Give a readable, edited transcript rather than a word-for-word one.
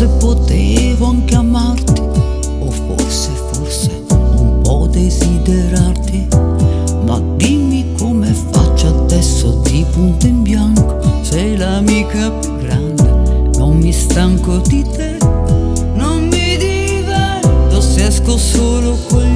Forse potevo anche amarti, o forse un po' desiderarti. Ma dimmi come faccio adesso di punto in bianco. Sei l'amica più grande, non mi stanco di te. Non mi diverto se esco solo con